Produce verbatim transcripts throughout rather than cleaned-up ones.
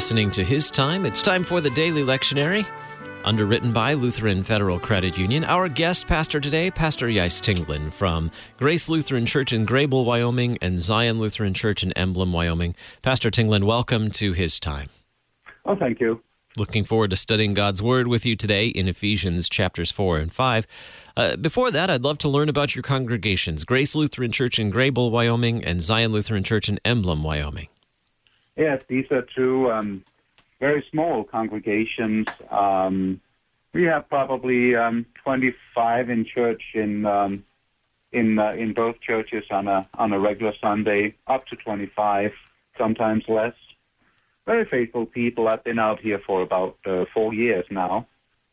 listening to His Time. It's time for the Daily Lectionary, underwritten by Lutheran Federal Credit Union. Our guest pastor today, Pastor Jais Tinglin from Grace Lutheran Church in Greybull, Wyoming, and Zion Lutheran Church in Emblem, Wyoming. Pastor Tinglin, welcome to His Time. Oh, thank you. Looking forward to studying God's Word with you today in Ephesians chapters four and five. Uh, before that, I'd love to learn about your congregations, Grace Lutheran Church in Greybull, Wyoming, and Zion Lutheran Church in Emblem, Wyoming. Yes, these are two um, very small congregations. Um, we have probably um, twenty-five in church in um, in uh, in both churches on a on a regular Sunday, up to twenty-five, sometimes less. Very faithful people. I've been out here for about uh, four years now.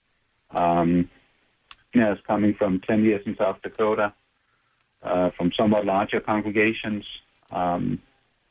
Um, yes, coming from ten years in South Dakota, uh, from somewhat larger congregations. Um,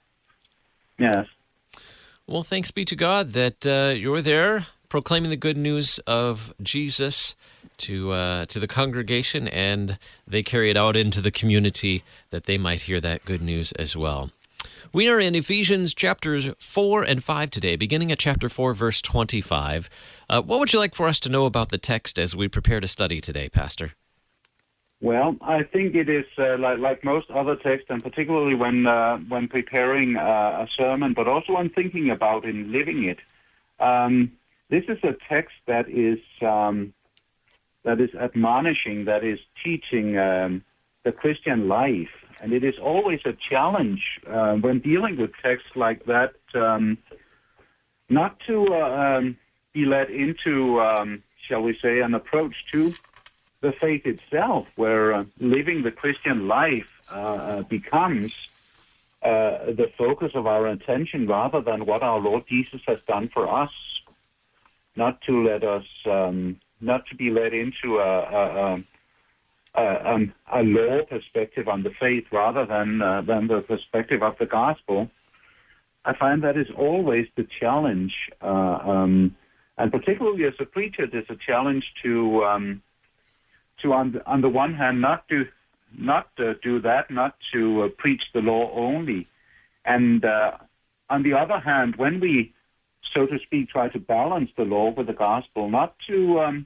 yes. Well, thanks be to God that uh, you're there proclaiming the good news of Jesus to uh, to the congregation, and they carry it out into the community that they might hear that good news as well. We are in Ephesians chapters four and five today, beginning at chapter four, verse twenty-five. Uh, what would you like for us to know about the text as we prepare to study today, Pastor? Well, I think it is uh, like, like most other texts, and particularly when uh, when preparing uh, a sermon, but also when thinking about and living it. Um, this is a text that is um, that is admonishing, that is teaching um, the Christian life. And it is always a challenge uh, when dealing with texts like that, um, not to uh, um, be led into, um, shall we say, an approach to the faith itself, where uh, living the Christian life uh, becomes uh, the focus of our attention rather than what our Lord Jesus has done for us. Not to let us, um, not to be led into a, a, a Uh, um, a law perspective on the faith rather than uh, than the perspective of the gospel. I find that is always the challenge, uh, um, and particularly as a preacher, there's a challenge to um, to on the, on the one hand not to not uh, do that, not to uh, preach the law only, and uh, on the other hand, when we, so to speak, try to balance the law with the gospel, not to um,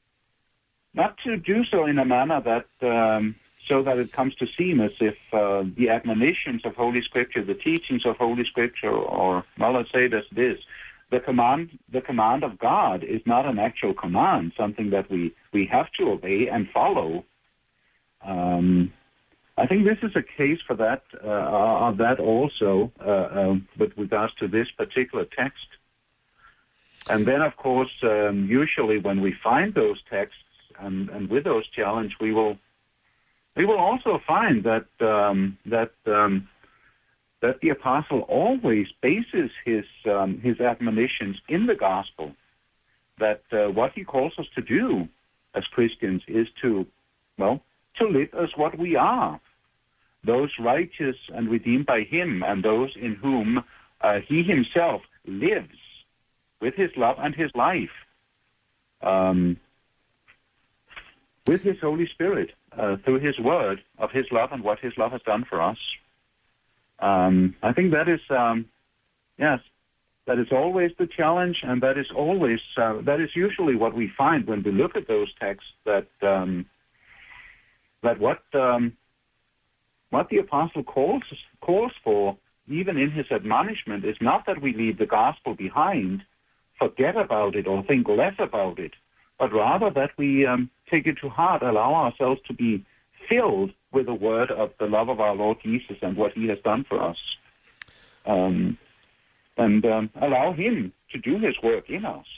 Not to do so in a manner that um, so that it comes to seem as if uh, the admonitions of Holy Scripture, the teachings of Holy Scripture, or well, let's say this: this the command, the command of God is not an actual command, something that we, we have to obey and follow. Um, I think this is a case for that uh, of that also uh, uh, with regards to this particular text. And then, of course, um, usually when we find those texts. And, and with those challenges, we will we will also find that um, that um, that the apostle always bases his um, his admonitions in the gospel. That uh, what he calls us to do as Christians is to well to live as what we are, those righteous and redeemed by Him, and those in whom uh, He Himself lives with His love and His life. Um, with His Holy Spirit, uh, through His word of His love and what His love has done for us. Um, I think that is, um, yes, that is always the challenge, and that is always, uh, that is usually what we find when we look at those texts, that um, that what um, what the apostle calls calls for, even in his admonishment, is not that we leave the gospel behind, forget about it, or think less about it, but rather that we um, take it to heart, allow ourselves to be filled with the word of the love of our Lord Jesus and what He has done for us. Um, and um, allow Him to do His work in us,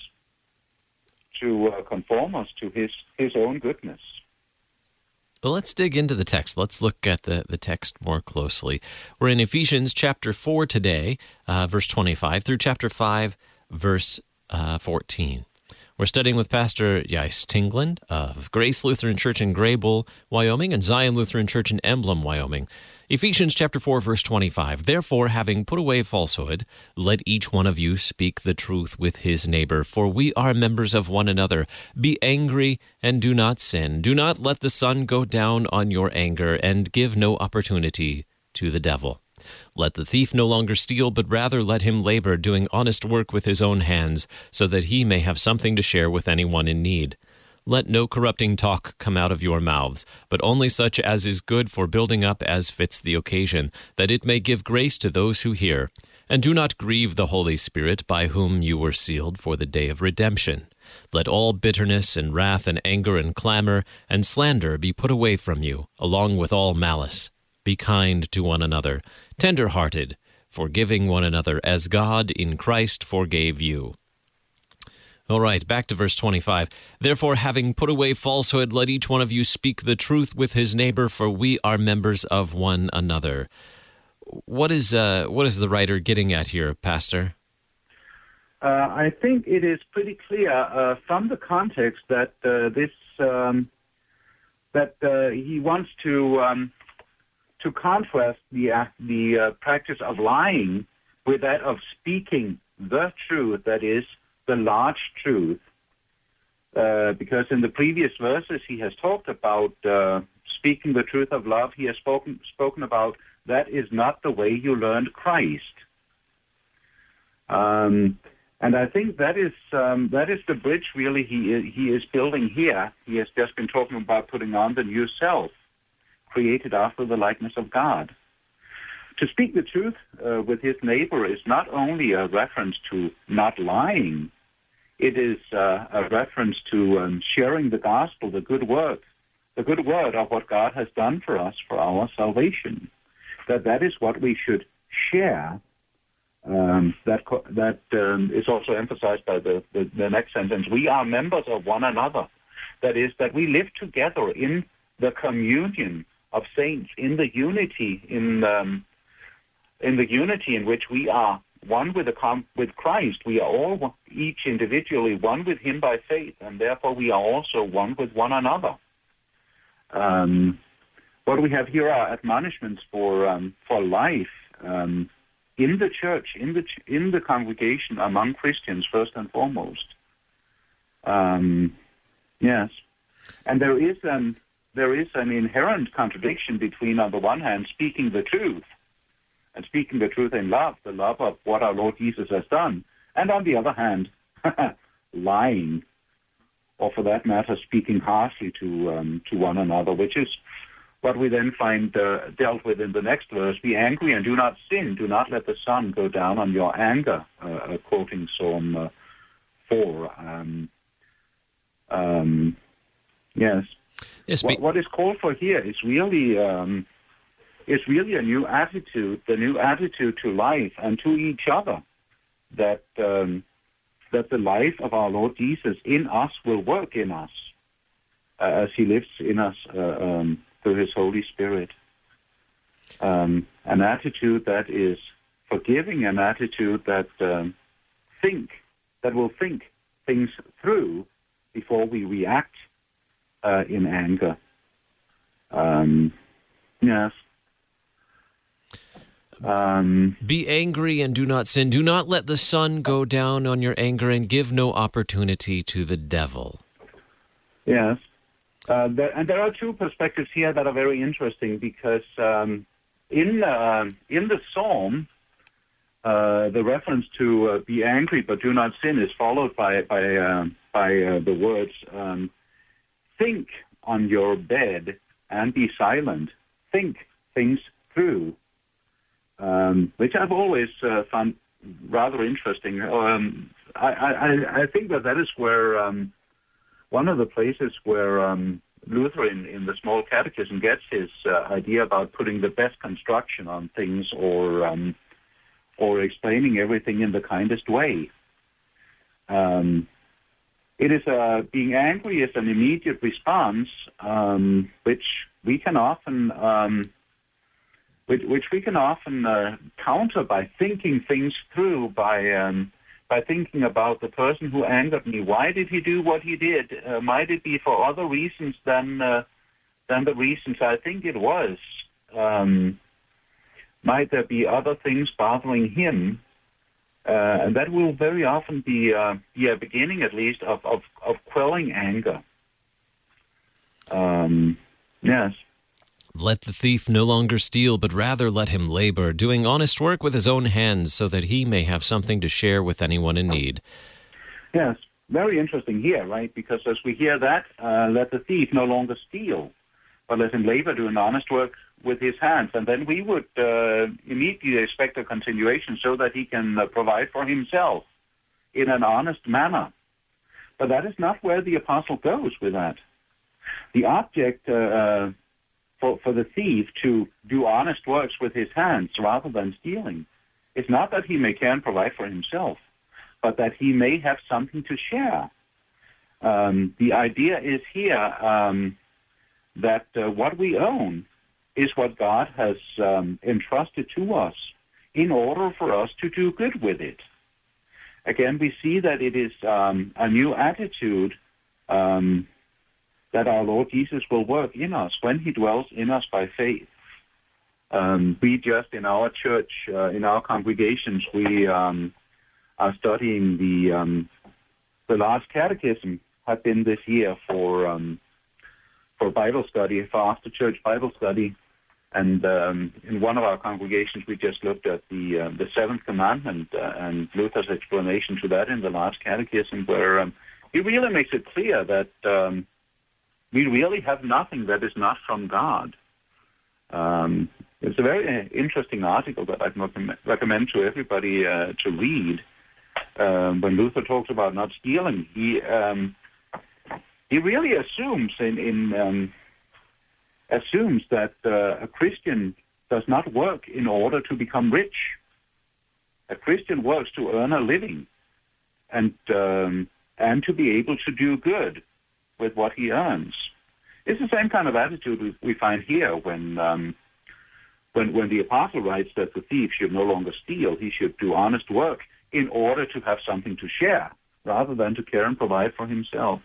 to uh, conform us to His, His own goodness. Well, let's dig into the text. Let's look at the, the text more closely. We're in Ephesians chapter four today, uh, verse twenty-five, through chapter five, verse uh, fourteen. We're studying with Pastor Jais Tinglin of Grace Lutheran Church in Greybull, Wyoming, and Zion Lutheran Church in Emblem, Wyoming. Ephesians chapter four, verse twenty-five. Therefore, having put away falsehood, let each one of you speak the truth with his neighbor, for we are members of one another. Be angry and do not sin. Do not let the sun go down on your anger, and give no opportunity to the devil. Let the thief no longer steal, but rather let him labor, doing honest work with his own hands, so that he may have something to share with anyone in need. Let no corrupting talk come out of your mouths, but only such as is good for building up as fits the occasion, that it may give grace to those who hear. And do not grieve the Holy Spirit, by whom you were sealed for the day of redemption. Let all bitterness and wrath and anger and clamor and slander be put away from you, along with all malice. Be kind to one another, tender-hearted, forgiving one another, as God in Christ forgave you. All right, back to verse twenty-five. Therefore, having put away falsehood, let each one of you speak the truth with his neighbor, for we are members of one another. What is uh, what is the writer getting at here, Pastor? Uh, I think it is pretty clear uh, from the context that uh, this um, that uh, he wants to um, to contrast the uh, the uh, practice of lying with that of speaking the truth, that is, the large truth. Uh, because in the previous verses he has talked about uh, speaking the truth of love. He has spoken spoken about that is not the way you learned Christ. Um, and I think that is um, that is the bridge really he is, he is building here. He has just been talking about putting on the new self, created after the likeness of God. To speak the truth uh, with his neighbor is not only a reference to not lying, it is uh, a reference to um, sharing the gospel, the good word, the good word of what God has done for us for our salvation. That that is what we should share. Um, that co- that um, is also emphasized by the, the, the next sentence. We are members of one another. That is, that we live together in the communion of saints, in the unity, in um, in the unity in which we are one with the com- with Christ. We are all one, each individually one with Him by faith, and therefore we are also one with one another. Um, what we have here are admonishments for um, for life um, in the church, in the ch- in the congregation, among Christians first and foremost. Um, yes, and there is an there is an inherent contradiction between, on the one hand, speaking the truth, and speaking the truth in love, the love of what our Lord Jesus has done, and on the other hand, lying, or for that matter, speaking harshly to um, to one another, which is what we then find uh, dealt with in the next verse. Be angry and do not sin. Do not let the sun go down on your anger, uh, quoting Psalm uh, four. Um, um, yes. yes what, what is called for here is really... Um, It's really a new attitude, the new attitude to life and to each other, that um, that the life of our Lord Jesus in us will work in us uh, as He lives in us uh, um, through His Holy Spirit. Um, an attitude that is forgiving, an attitude that um, think, that will think things through before we react uh, in anger. Um, yes. Um, Be angry and do not sin. Do not let the sun go down on your anger, and give no opportunity to the devil. Yes. Uh, there, and there are two perspectives here that are very interesting, because um, in uh, in the psalm, uh, the reference to uh, be angry but do not sin is followed by by uh, by uh, the words um, think on your bed and be silent. Think things through. Um, which I've always uh, found rather interesting. Um, I, I, I think that that is where um, one of the places where um, Luther in, in the Small Catechism gets his uh, idea about putting the best construction on things, or um, or explaining everything in the kindest way. Um, it is a, being angry is an immediate response, um, which we can often. Um, Which, which we can often uh, counter by thinking things through, by um, by thinking about the person who angered me. Why did he do what he did? Uh, might it be for other reasons than uh, than the reasons I think it was? Um, might there be other things bothering him? Uh, and that will very often be, uh, be a beginning, at least, of, of, of quelling anger. Um, yes. Let the thief no longer steal, but rather let him labor, doing honest work with his own hands, so that he may have something to share with anyone in need. Yes, very interesting here, right? Because as we hear that, uh, let the thief no longer steal, but let him labor, doing honest work with his hands. And then we would uh, immediately expect a continuation so that he can uh, provide for himself in an honest manner. But that is not where the apostle goes with that. The object uh, uh, for, for the thief to do honest works with his hands rather than stealing is not that he may can provide for himself, but that he may have something to share. Um, the idea is here um, that uh, what we own is what God has um, entrusted to us in order for us to do good with it. Again, we see that it is um, a new attitude um, that our Lord Jesus will work in us when he dwells in us by faith. Um, we just, in our church, uh, in our congregations, we um, are studying the um, the large catechism, have been this year for um, for Bible study, for after church Bible study. And um, in one of our congregations, we just looked at the uh, the seventh commandment uh, and Luther's explanation to that in the large catechism, where um, he really makes it clear that um, we really have nothing that is not from God. Um, it's a very interesting article that I'd recommend to everybody uh, to read. Um, when Luther talks about not stealing, he um, he really assumes in, in um, assumes that uh, a Christian does not work in order to become rich. A Christian works to earn a living and um, and to be able to do good with what he earns. It's the same kind of attitude we, we find here when, um, when when the apostle writes that the thief should no longer steal, he should do honest work in order to have something to share, rather than to care and provide for himself.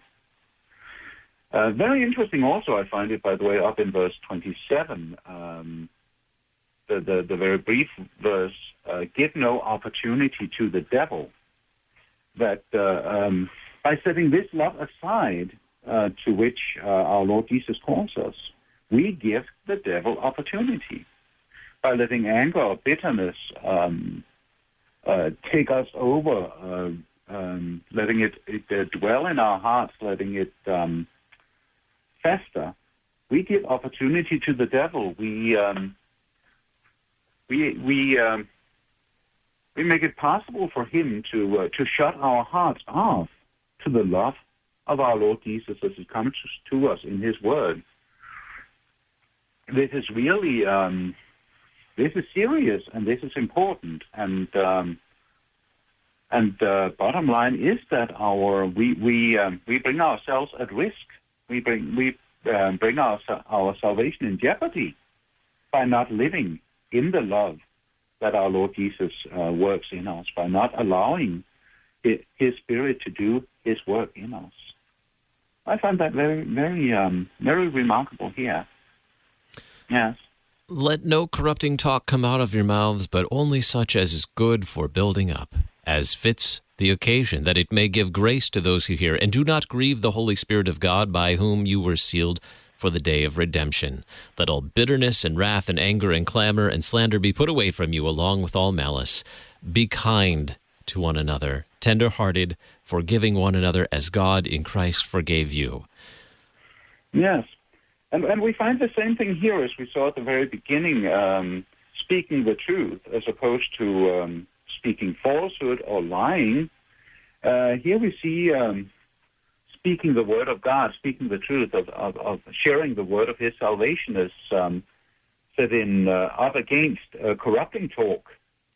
Uh, very interesting also, I find it, by the way, up in verse twenty-seven, um, the, the, the very brief verse, uh, give no opportunity to the devil, that uh, um, by setting this love aside, uh, to which uh, our Lord Jesus calls us, we give the devil opportunity. By letting anger or bitterness um, uh, take us over, uh, um, letting it, it uh, dwell in our hearts, letting it um, fester, we give opportunity to the devil. We um, we we um, we make it possible for him to uh, to shut our hearts off to the love of our Lord Jesus as it comes to us in His Word. This is really um, this is serious and this is important. And um, and uh, bottom line is that our we we um, we bring ourselves at risk. We bring we uh, bring our our salvation in jeopardy by not living in the love that our Lord Jesus uh, works in us, by not allowing His Spirit to do His work in us. I find that very, very, um, very remarkable here. Yes. Let no corrupting talk come out of your mouths, but only such as is good for building up, as fits the occasion, that it may give grace to those who hear. And do not grieve the Holy Spirit of God, by whom you were sealed for the day of redemption. Let all bitterness and wrath and anger and clamor and slander be put away from you, along with all malice. Be kind to one another, tender-hearted, forgiving one another as God in Christ forgave you. Yes. And, and we find the same thing here as we saw at the very beginning, um, speaking the truth as opposed to um, speaking falsehood or lying. Uh, here we see um, speaking the word of God, speaking the truth, of, of, of sharing the word of His salvation as um, set in uh, up against uh, corrupting talk.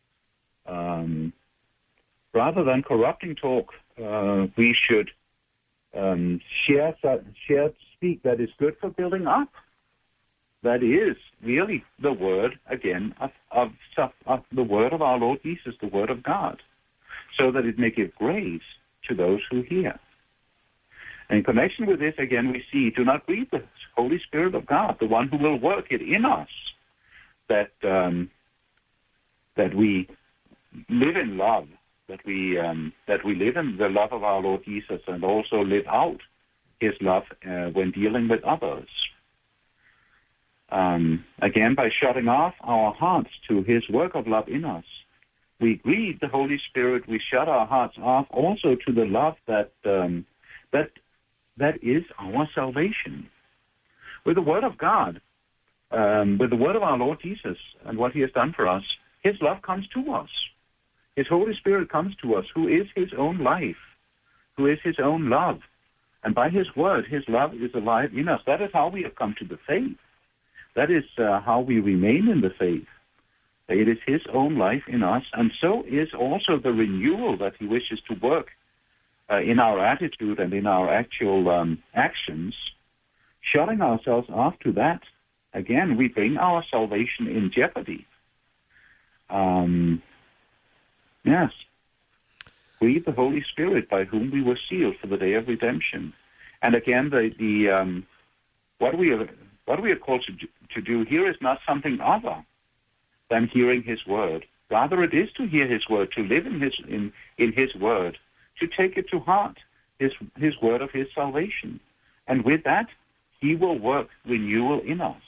Um, rather than corrupting talk, uh, we should um, share, share speak that is good for building up. That is really the word, again, of, of, of the word of our Lord Jesus, the word of God, so that it may give grace to those who hear. And in connection with this, again, we see, do not grieve the Holy Spirit of God, the one who will work it in us, that um, that we live in love, that we um, that we live in the love of our Lord Jesus, and also live out His love uh, when dealing with others. Um, again, by shutting off our hearts to his work of love in us, we grieve the Holy Spirit. We shut our hearts off also to the love that um, that that is our salvation. With the Word of God, um, with the Word of our Lord Jesus and what he has done for us, his love comes to us. His Holy Spirit comes to us, who is his own life, who is his own love. And by his Word, his love is alive in us. That is how we have come to the faith. That is uh, how we remain in the faith. It is his own life in us, and so is also the renewal that he wishes to work uh, in our attitude and in our actual um, actions. Shutting ourselves off to that, again, we bring our salvation in jeopardy. Um, yes. Breathe the Holy Spirit, by whom we were sealed for the day of redemption. And again, the, the um, what we are what we are called to, to do here is not something other than hearing his word. Rather, it is to hear his word, to live in his in, in his word, to take it to heart, his his word of his salvation. And with that, he will work renewal in us.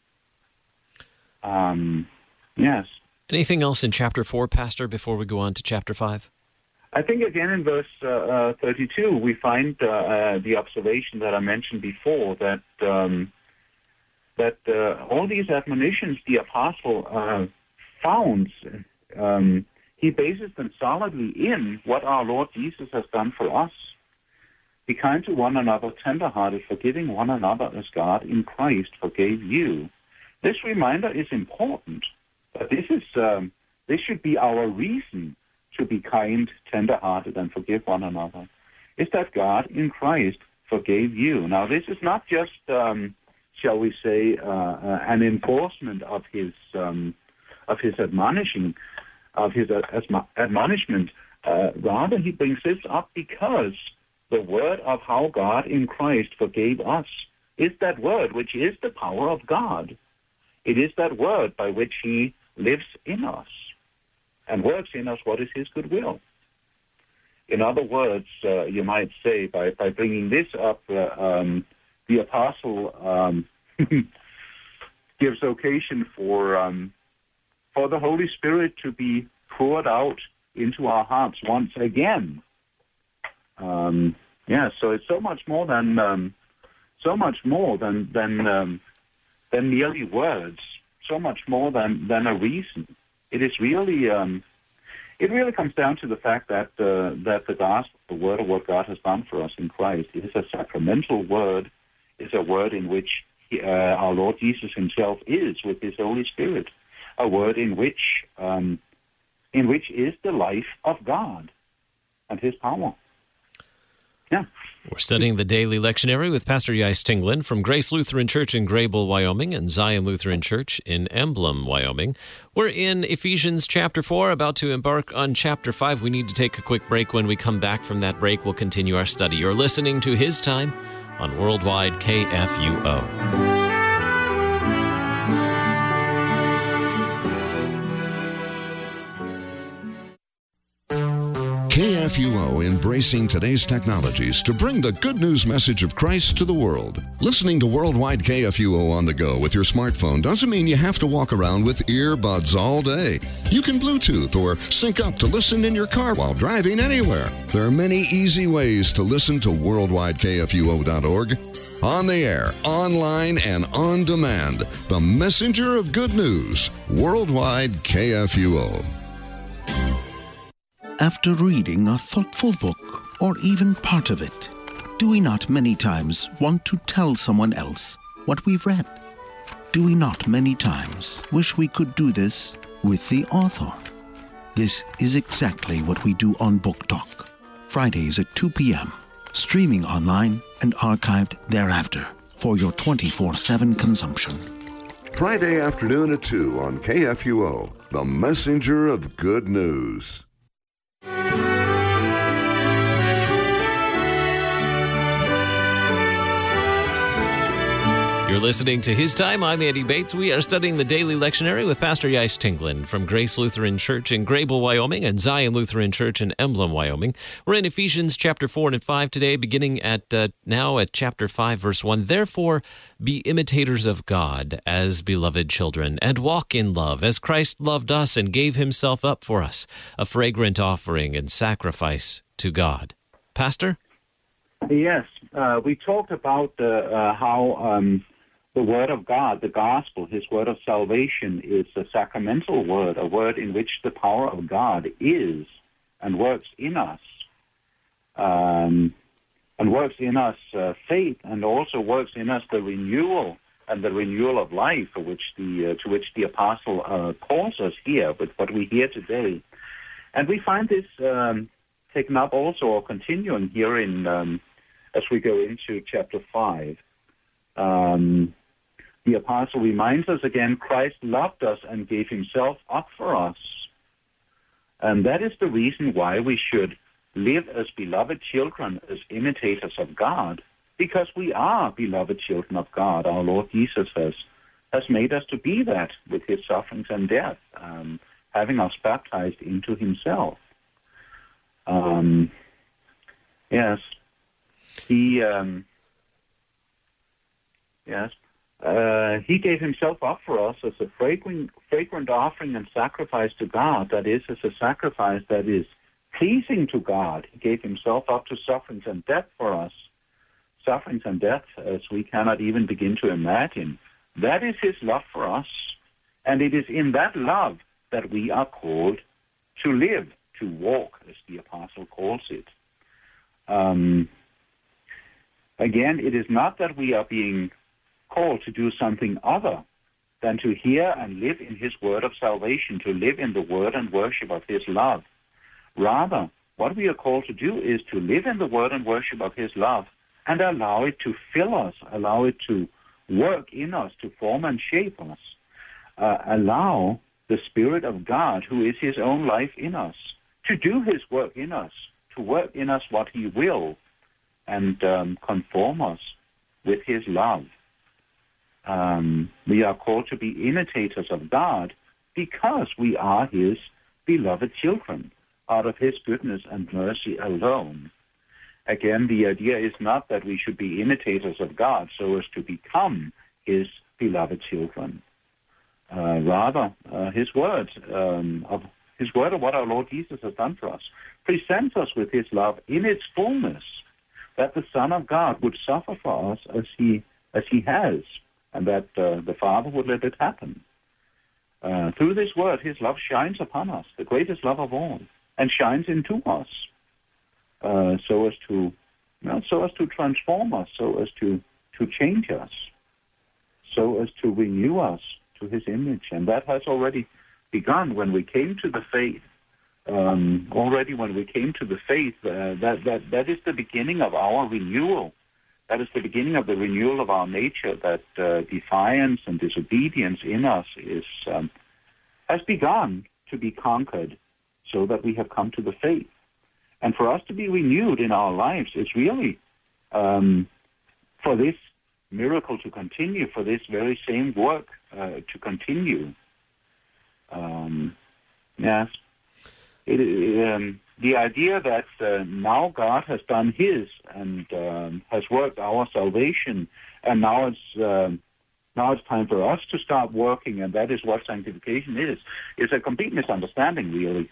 Um, yes. Anything else in chapter four, Pastor, before we go on to chapter five? I think again in verse uh, uh, thirty-two, we find uh, uh, the observation that I mentioned before, that um, that uh, all these admonitions the apostle uh, founds, um, he bases them solidly in what our Lord Jesus has done for us. Be kind to one another, tender-hearted, forgiving one another as God in Christ forgave you. This reminder is important. But this is um, this should be our reason to be kind, tender-hearted, and forgive one another, is that God in Christ forgave you. Now, this is not just, um, shall we say, uh, uh, an enforcement of his um, of his admonishing, of his uh, admonishment. Uh, rather, he brings this up because the word of how God in Christ forgave us is that word which is the power of God. It is that word by which he lives in us and works in us what is his good will. In other words, uh, you might say, by, by bringing this up, uh, um, the apostle um, gives occasion for um, for the Holy Spirit to be poured out into our hearts once again. Um, yeah, so it's so much more than um, so much more than than um, than merely words. So much more than, than a reason. It is really, um, it really comes down to the fact that uh, that the gospel, the word of what God has done for us in Christ, is a sacramental word, is a word in which he, uh, our Lord Jesus himself is with his Holy Spirit, a word in which, um, in which is the life of God and his power. Yeah. We're studying the Daily Lectionary with Pastor Jais Tinglin from Grace Lutheran Church in Grable, Wyoming, and Zion Lutheran Church in Emblem, Wyoming. We're in Ephesians chapter four, about to embark on chapter five. We need to take a quick break. When we come back from that break, we'll continue our study. You're listening to His Time on Worldwide K F U O. K F U O embracing today's technologies to bring the good news message of Christ to the world. Listening to Worldwide K F U O on the go with your smartphone doesn't mean you have to walk around with earbuds all day. You can Bluetooth or sync up to listen in your car while driving anywhere. There are many easy ways to listen to worldwide K F U O dot org. On the air, online, and on demand. The messenger of good news. Worldwide K F U O. After reading a thoughtful book, or even part of it, do we not many times want to tell someone else what we've read? Do we not many times wish we could do this with the author? This is exactly what we do on Book Talk, Fridays at two p.m., streaming online and archived thereafter for your twenty-four seven consumption. Friday afternoon at two on K F U O, the messenger of good news. You're listening to His Time. I'm Andy Bates. We are studying the Daily Lectionary with Pastor Jais Tinglin from Grace Lutheran Church in Grable, Wyoming, and Zion Lutheran Church in Emblem, Wyoming. We're in Ephesians chapter four and five today, beginning at uh, now at chapter five, verse one. Therefore, be imitators of God as beloved children, and walk in love, as Christ loved us and gave himself up for us, a fragrant offering and sacrifice to God. Pastor? Yes, uh, we talked about uh, uh, how um, the Word of God, the gospel, His word of salvation, is a sacramental word, a word in which the power of God is and works in us, um, and works in us uh, faith, and also works in us the renewal and the renewal of life, for which the uh, to which the apostle uh, calls us here with what we hear today. And we find this um, taken up also, or continuing here in um, as we go into chapter five. Um, the apostle reminds us again, Christ loved us and gave himself up for us. And that is the reason why we should live as beloved children, as imitators of God, because we are beloved children of God. Our Lord Jesus has, has made us to be that with his sufferings and death, um, having us baptized into himself. Um, yes, he, um, yes, uh, he gave himself up for us as a fragrant, fragrant offering and sacrifice to God. That is, as a sacrifice that is pleasing to God. He gave himself up to sufferings and death for us. Sufferings and death as we cannot even begin to imagine. That is his love for us. And it is in that love that we are called to live, to walk, as the apostle calls it. Um, again, it is not that we are being called to do something other than to hear and live in his word of salvation, to live in the word and worship of his love. Rather, what we are called to do is to live in the word and worship of his love and allow it to fill us, allow it to work in us, to form and shape us. Uh, allow the Spirit of God, who is his own life in us, to do his work in us, to work in us what he will, and um, conform us with his love. Um, we are called to be imitators of God because we are his beloved children, out of his goodness and mercy alone. Again, the idea is not that we should be imitators of God so as to become his beloved children. Uh, rather, uh, his words um, of his word of what our Lord Jesus has done for us presents us with his love in its fullness, that the Son of God would suffer for us as he as he has, and that uh, the Father would let it happen. Uh, through this word, his love shines upon us, the greatest love of all, and shines into us, uh, so as to, you know, so as to transform us, so as to to change us, so as to renew us to his image. And that has already begun when we came to the faith. Um, already when we came to the faith, uh, that, that, that is the beginning of our renewal. That is the beginning of the renewal of our nature, that uh, defiance and disobedience in us is um, has begun to be conquered so that we have come to the faith. And for us to be renewed in our lives is really um, for this miracle to continue, for this very same work uh, to continue. Um, yes. It, um, the idea that uh, now God has done his and um, has worked our salvation, and now it's um, now it's time for us to start working, and that is what sanctification is, is a complete misunderstanding, really.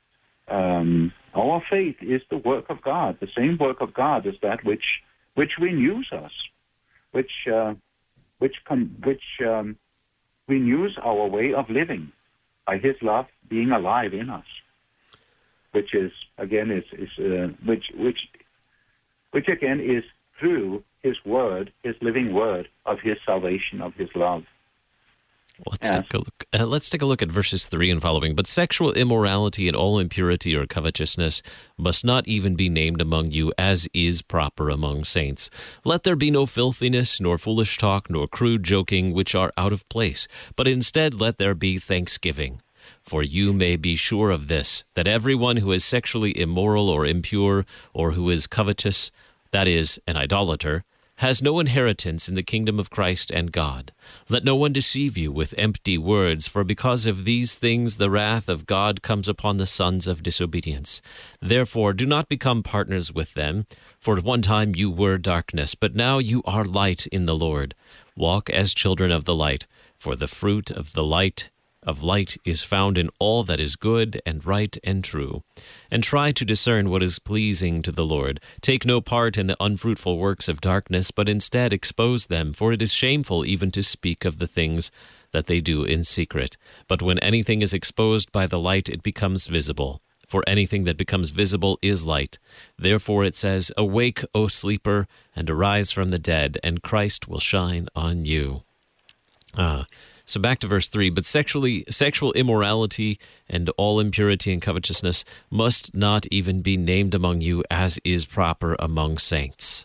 Um, our faith is the work of God. The same work of God is that which which renews us, which uh, which com- which um, renews our way of living by his love being alive in us. Which is again is is uh, which which which again is through his word, his living word of his salvation, of his love. Let's yes. take a look. Uh, let's take a look at verses three and following. But sexual immorality and all impurity or covetousness must not even be named among you, as is proper among saints. Let there be no filthiness, nor foolish talk, nor crude joking, which are out of place. But instead, let there be thanksgiving. For you may be sure of this, that everyone who is sexually immoral or impure, or who is covetous, that is, an idolater, has no inheritance in the kingdom of Christ and God. Let no one deceive you with empty words, for because of these things the wrath of God comes upon the sons of disobedience. Therefore do not become partners with them, for at one time you were darkness, but now you are light in the Lord. Walk as children of the light, for the fruit of the light of light is found in all that is good and right and true. And try to discern what is pleasing to the Lord. Take no part in the unfruitful works of darkness, but instead expose them, for it is shameful even to speak of the things that they do in secret. But when anything is exposed by the light, it becomes visible. For anything that becomes visible is light. Therefore it says, Awake, O sleeper, and arise from the dead, and Christ will shine on you. Ah. So back to verse three, but sexually, sexual immorality and all impurity and covetousness must not even be named among you, as is proper among saints.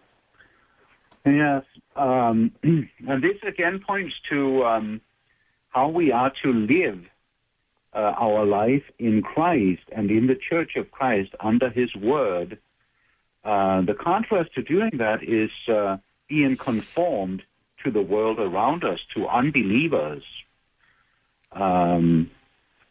Yes, um, and this again points to um, how we are to live uh, our life in Christ and in the Church of Christ under His Word. Uh, the contrast to doing that is uh, being conformed to the world around us, to unbelievers, um,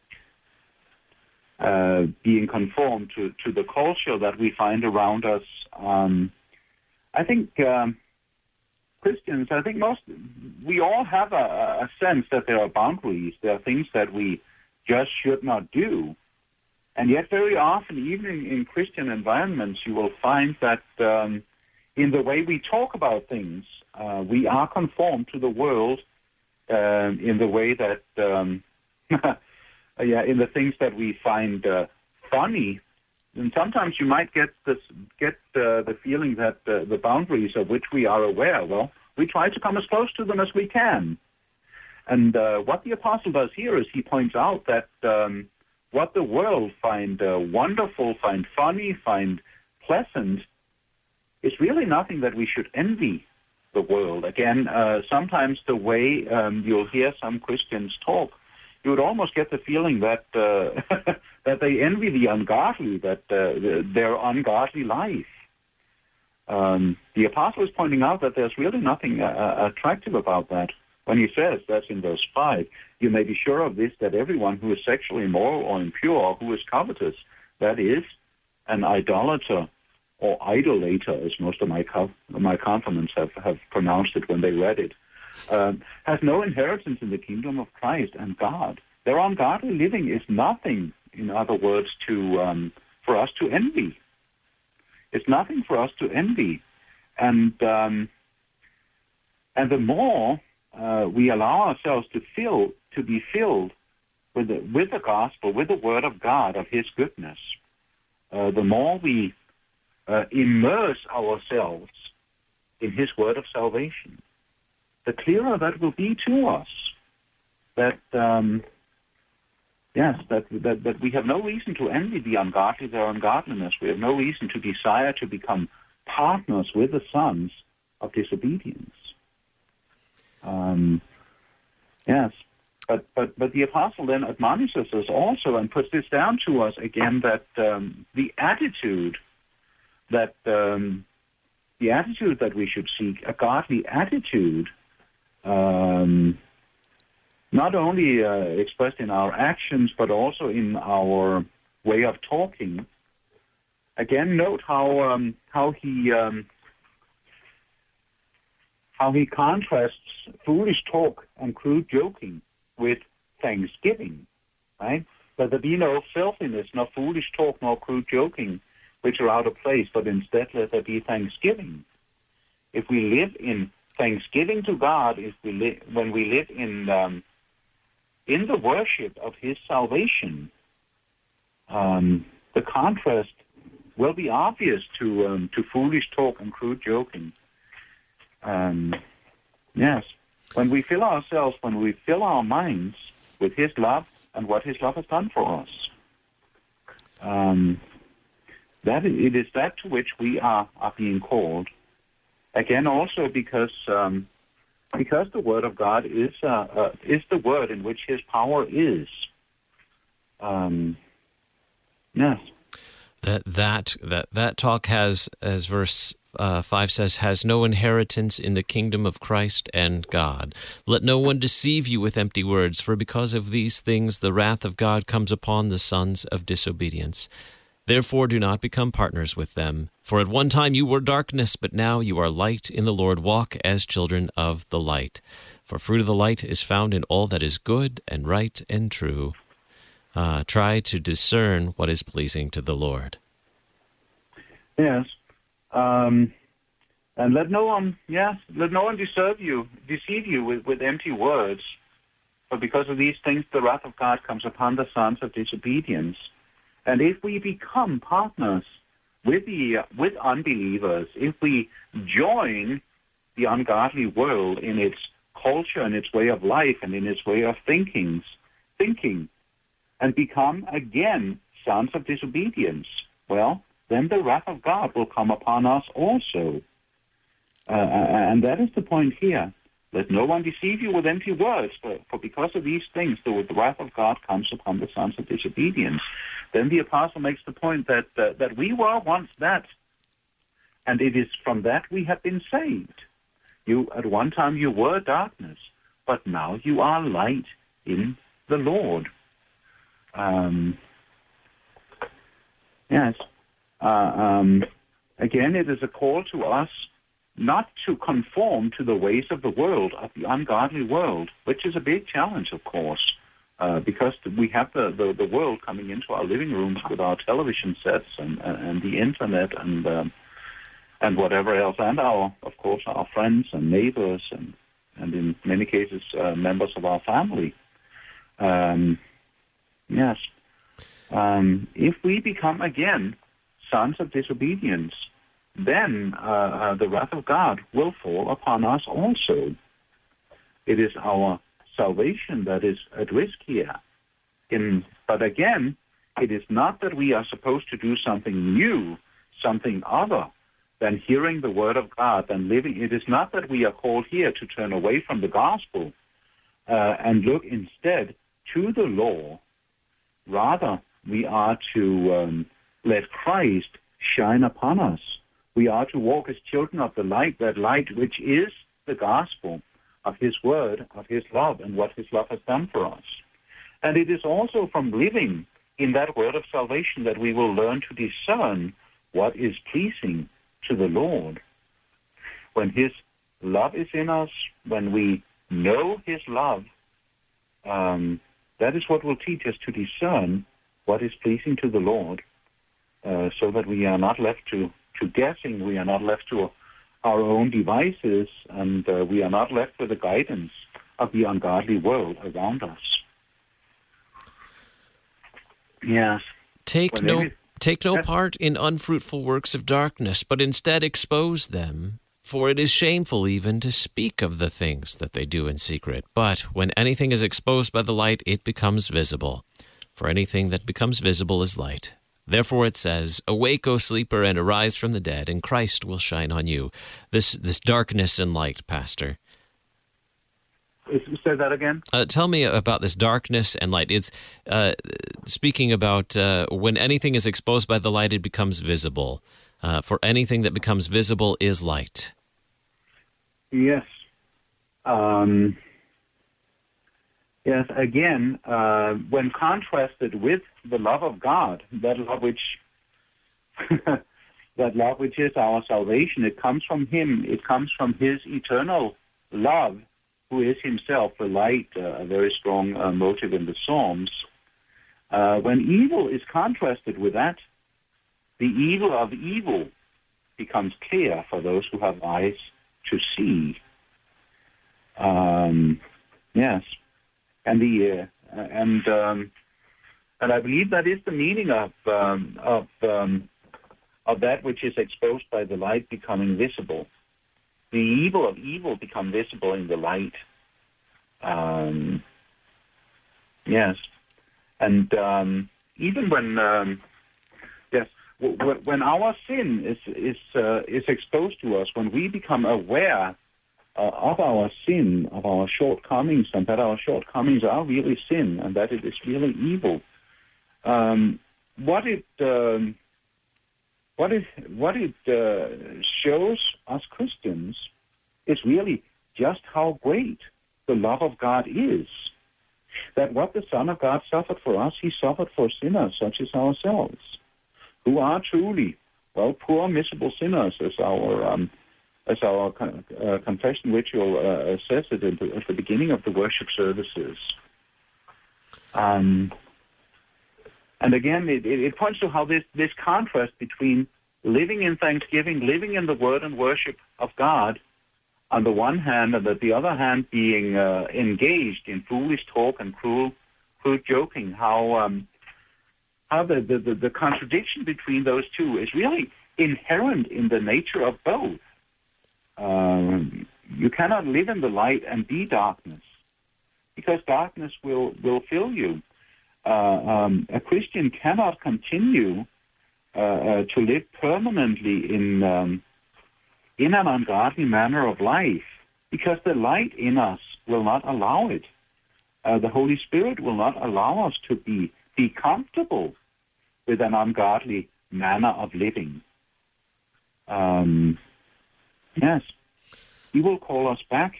uh, being conformed to, to the culture that we find around us. Um, I think um, Christians, I think most, we all have a, a sense that there are boundaries, there are things that we just should not do. And yet very often, even in, in Christian environments, you will find that um, in the way we talk about things, Uh, we are conformed to the world uh, in the way that, um, yeah, in the things that we find uh, funny. And sometimes you might get this, get uh, the feeling that uh, the boundaries of which we are aware, well, we try to come as close to them as we can. And uh, what the apostle does here is he points out that um, what the world find uh, wonderful, find funny, find pleasant, is really nothing that we should envy the world. Again, uh, sometimes the way um, you'll hear some Christians talk, you would almost get the feeling that uh, that they envy the ungodly, that uh, their ungodly life. Um, the apostle is pointing out that there's really nothing uh, attractive about that. When he says, that's in verse five, you may be sure of this, that everyone who is sexually immoral or impure or who is covetous, that is, an idolater, or idolater, as most of my co- my confirmants have, have pronounced it when they read it, um, has no inheritance in the kingdom of Christ and God. Their ungodly living is nothing, in other words, to um, for us to envy. It's nothing for us to envy. And um, and the more uh, we allow ourselves to fill, to be filled with the, with the gospel, with the word of God, of His goodness, uh, the more we Uh, immerse ourselves in His word of salvation, the clearer that will be to us that, um, yes, that, that that we have no reason to envy the ungodly, their ungodliness. We have no reason to desire to become partners with the sons of disobedience. Um, yes, but, but, but the apostle then admonishes us also and puts this down to us again, that um, the attitude that um, the attitude that we should seek, a godly attitude, um, not only uh, expressed in our actions, but also in our way of talking. Again, note how um, how he um, how he contrasts foolish talk and crude joking with thanksgiving. Right? Let there be no filthiness, nor foolish talk, nor crude joking, which are out of place, but instead let there be thanksgiving. If we live in thanksgiving to God, if we li- when we live in um, in the worship of His salvation, um, the contrast will be obvious to um, to foolish talk and crude joking. Um, yes, when we fill ourselves, when we fill our minds with His love and what His love has done for us, um, That it is that to which we are, are being called. Again, also because um, because the Word of God is uh, uh, is the Word in which His power is. Um, yes. That that that that talk has, as verse uh, five says, has no inheritance in the kingdom of Christ and God. Let no one deceive you with empty words, for because of these things the wrath of God comes upon the sons of disobedience. Therefore do not become partners with them. For at one time you were darkness, but now you are light in the Lord. Walk as children of the light. For fruit of the light is found in all that is good and right and true. Uh, try to discern what is pleasing to the Lord. Yes. Um, and let no one, yes, let no one deceive you, deceive you with, with empty words. For because of these things, the wrath of God comes upon the sons of disobedience. And if we become partners with the with unbelievers, if we join the ungodly world in its culture and its way of life and in its way of thinking, thinking, and become again sons of disobedience, well, then the wrath of God will come upon us also. Uh, and that is the point here. Let no one deceive you with empty words, for, for because of these things, the, the wrath of God comes upon the sons of disobedience. Then the apostle makes the point that uh, that we were once that, and it is from that we have been saved. You at one time you were darkness, but now you are light in the Lord. Um, yes. Uh, um, again, it is a call to us not to conform to the ways of the world, of the ungodly world, which is a big challenge, of course, uh, because we have the, the, the world coming into our living rooms with our television sets and, and the internet and um, and whatever else, and our, of course, our friends and neighbors and, and in many cases, uh, members of our family. Um, yes. Um, if we become, again, sons of disobedience, then uh, uh, the wrath of God will fall upon us also. It is our salvation that is at risk here. In, but again, it is not that we are supposed to do something new, something other than hearing the word of God, than living. It is not that we are called here to turn away from the gospel uh, and look instead to the law. Rather, we are to um, let Christ shine upon us. We are to walk as children of the light, that light which is the gospel of his word, of his love, and what his love has done for us. And it is also from living in that word of salvation that we will learn to discern what is pleasing to the Lord. When his love is in us, when we know his love, um, that is what will teach us to discern what is pleasing to the Lord, uh, so that we are not left to, to guessing, we are not left to our own devices, and uh, we are not left with the guidance of the ungodly world around us. Yes. Take When no every- take no Yes. part in unfruitful works of darkness, but instead expose them. For it is shameful even to speak of the things that they do in secret. But when anything is exposed by the light, it becomes visible. For anything that becomes visible is light. Therefore it says, "Awake, O sleeper, and arise from the dead, and Christ will shine on you." This this darkness and light, Pastor. Say that again? Uh, tell me about this darkness and light. It's uh, speaking about uh, when anything is exposed by the light, it becomes visible. Uh, for anything that becomes visible is light. Yes. Um, yes, again, uh, when contrasted with the love of God, that love which that love which is our salvation, it comes from him. It comes from his eternal love, who is himself the light, uh, a very strong uh, motive in the Psalms. Uh, when evil is contrasted with that, the evil of evil becomes clear for those who have eyes to see. Um, yes, and the uh, and um, and I believe that is the meaning of um, of um, of that which is exposed by the light becoming visible. The evil of evil become visible in the light. Um, yes, and um, even when um, yes, w- w- when our sin is is uh, is exposed to us, when we become aware uh, of our sin, of our shortcomings, and that our shortcomings are really sin, and that it is really evil, um, what it um, what it, what it uh, shows us Christians is really just how great the love of God is. That what the Son of God suffered for us, he suffered for sinners such as ourselves, who are truly, well, poor, miserable sinners, as our um, as our uh, confession ritual uh, says it at the, at the beginning of the worship services. Um, and again, it, it points to how this, this contrast between living in thanksgiving, living in the word and worship of God, on the one hand, and on the other hand, being uh, engaged in foolish talk and cruel, crude joking, how um, how the, the, the contradiction between those two is really inherent in the nature of both. Um, you cannot live in the light and be darkness, because darkness will, will fill you. Uh, um, a Christian cannot continue uh, uh, to live permanently in um, in an ungodly manner of life, because the light in us will not allow it. Uh, the Holy Spirit will not allow us to be, be comfortable with an ungodly manner of living. Um, yes, he will call us back.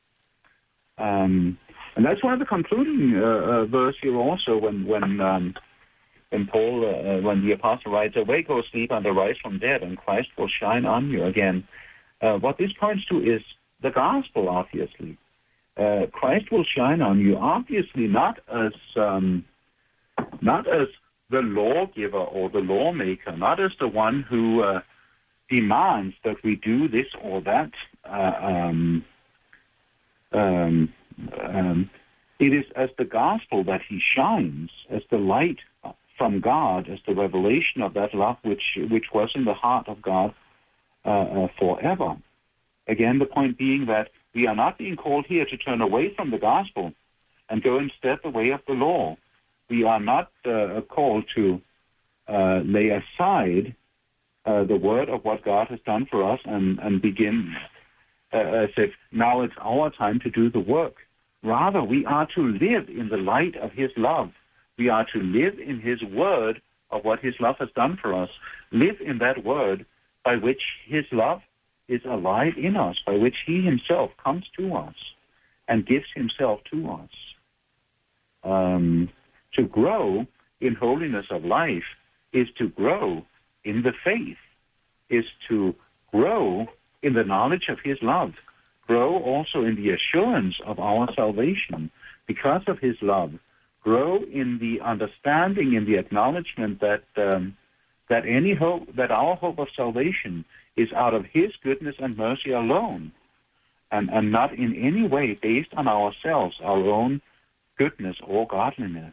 Um, and that's one of the concluding uh, uh, verse here also, when when um, when Paul, uh, when the apostle writes, "Awake, O sleep, and arise from dead, and Christ will shine on you again." Uh, what this points to is the gospel, obviously. Uh, Christ will shine on you, obviously not as um, not as the lawgiver or the lawmaker, not as the one who uh, demands that we do this or that. Uh, um, um, um, it is as the gospel that he shines, as the light from God, as the revelation of that love which which was in the heart of God uh, uh, forever. Again, the point being that we are not being called here to turn away from the gospel and go instead the way of the law. We are not uh, called to uh, lay aside uh, the word of what God has done for us and, and begin uh, as if now it's our time to do the work. Rather, we are to live in the light of his love. We are to live in his word of what his love has done for us. Live in that word by which his love is alive in us, by which he himself comes to us and gives himself to us. Um, to grow in holiness of life is to grow in the faith, is to grow in the knowledge of his love, grow also in the assurance of our salvation because of his love, grow in the understanding, in the acknowledgement that um, that any hope, that our hope of salvation is out of his goodness and mercy alone, and, and not in any way based on ourselves, our own goodness or godliness.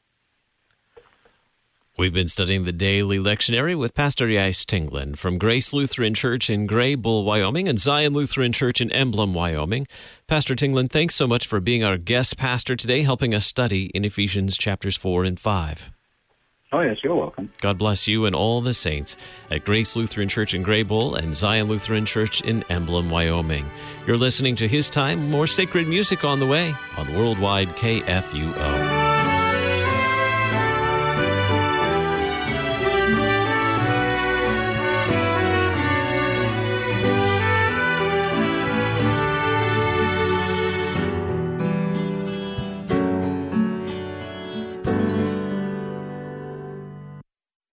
We've been studying the Daily Lectionary with Pastor Jais Tinglin from Grace Lutheran Church in Greybull, Wyoming, and Zion Lutheran Church in Emblem, Wyoming. Pastor Tinglin, thanks so much for being our guest pastor today, helping us study in Ephesians chapters four and five. Oh, yes, you're welcome. God bless you and all the saints at Grace Lutheran Church in Greybull and Zion Lutheran Church in Emblem, Wyoming. You're listening to His Time. More sacred music on the way on Worldwide K F U O.